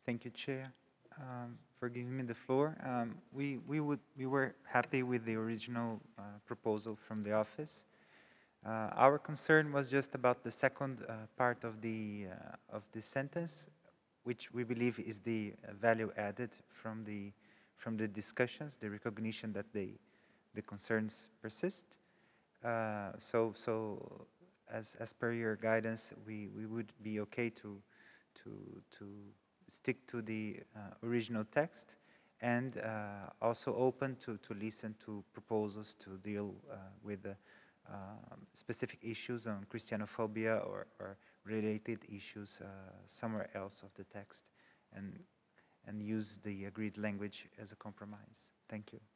Thank you, Chair, for giving me the floor. We were happy with the original proposal from the office. Our concern was just about the second part of the sentence, which we believe is the value added from the discussions, the recognition that the concerns persist. So as per your guidance, we would be okay to stick to the original text, and also open to listen to proposals to deal with the specific issues on Christianophobia or related issues somewhere else of the text, and use the agreed language as a compromise. Thank you.